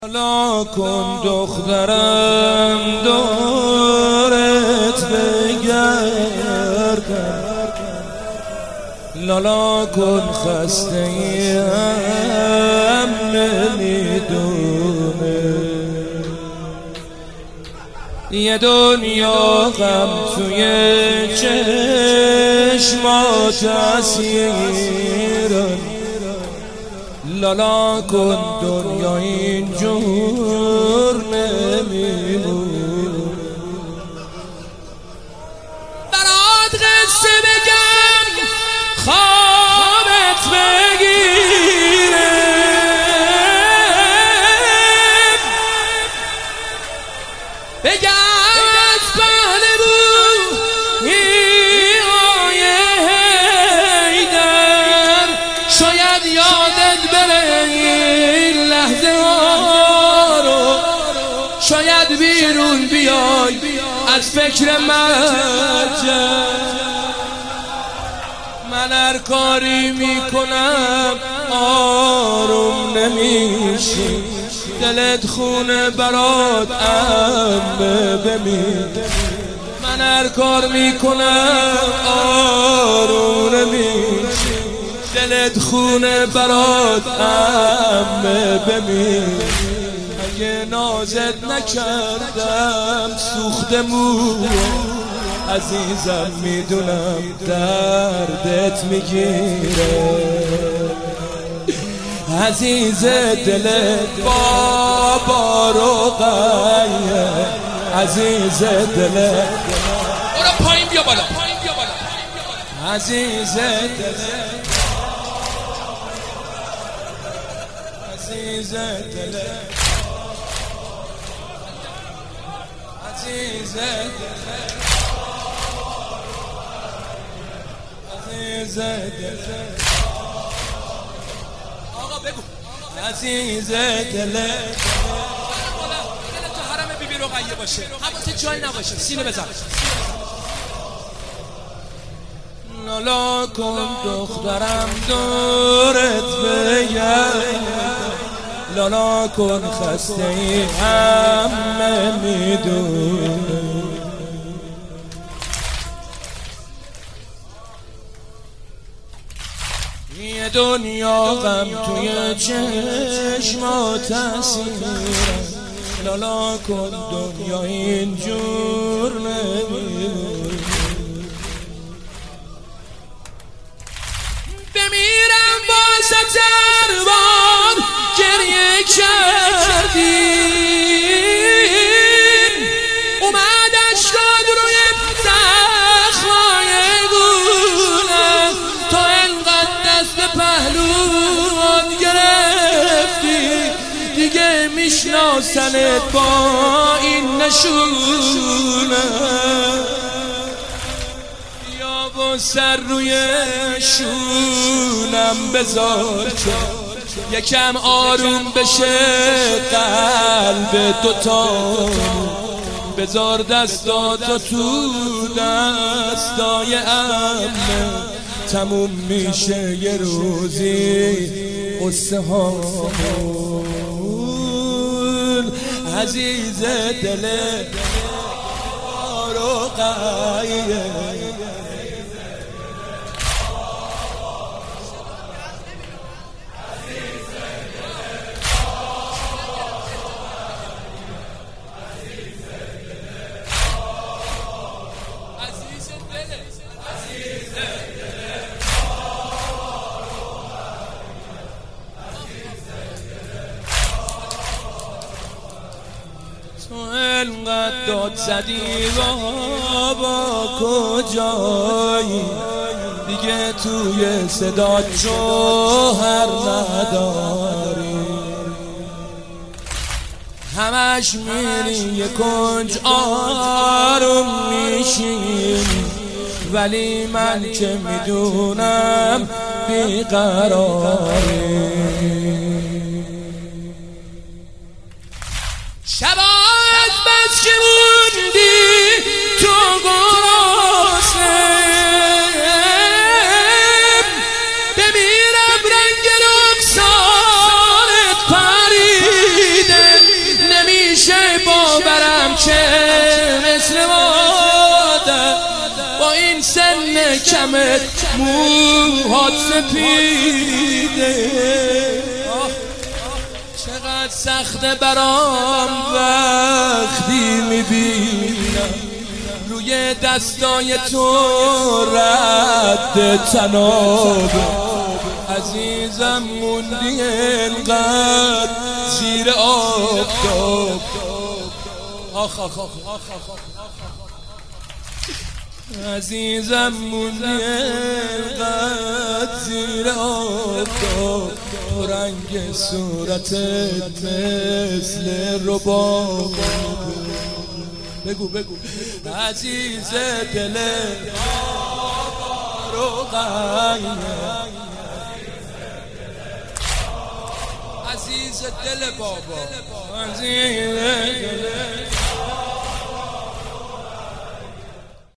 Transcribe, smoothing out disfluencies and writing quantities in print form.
لالا کن دخترم دورت بگردم، لالا کن خسته ام نمیدونه، یه دنیا غم توی چشمات اسیرم، لالا کن دنیا اینجور نمیمون. برات قصه بگم خوابت بگیره، بگم از پهل روحی آیه حیدر، شاید یادت بره این لحظه ها رو، شاید بیرون بیای از فکر مرجع. من هر کاری میکنم آروم نمیشی، دلت خونه برات انبه بمیر. من هر کار میکنم آروم نمیشی، دلت خونه برات انبه بمیر. اگه نازت نکردم سوخته موه، عزیزم میدونم دردت میگیره، عزیز دلت بابا رقیه، عزیز دلت برو پایین بیا بالا، عزیز دلت، عزیز دلت، عزیز دلت، عزیز دلت، آقا بگو عزیز دلت، تو حرم بیبی رقیه باشه، حواست جایی نباشه، سینه بزن. لالا کن دخترم دورت بگردم، لالا کن خسته ای همه میدونه، یه دنیا غم توی چشمات اسیرم، لالا کن دنیا اینجور نمیمونه. بمیرم با ستربان گریه کردیم، اومد اشکاد روی زخمای گونم، تا انقدر دست پهلوان گرفتی دیگه میشناسنت با این نشونه. با سر روی شونم بذار که یکم آروم بشه قلب دوتا، بذار دستاتو تو دستای عمه، تموم میشه یه روزی قصه هامون، عزیز دل رقیه، تو انقدر داد زدی بابا کجایی، دیگه توی صدات جوهر نداری، همش میری یه کنج آروم میشینی، ولی من که میدونم بیقراری. شبات بس که موندی تو گرسنه، بمیرم رنگ رخسارت پریده، کمت موهات سپیده، چقدر سخته برام وقتی میبینم روی دستای تو رد تنابه. عزیزم موندی انقدر زیر آفتاب، آخ آخ آخ عزیزم موندی انقدر زیر آفتاب، رنگ صورتت مثل رباب. بگو بگو عزیز دل رو عزیز دل بابا، عزیز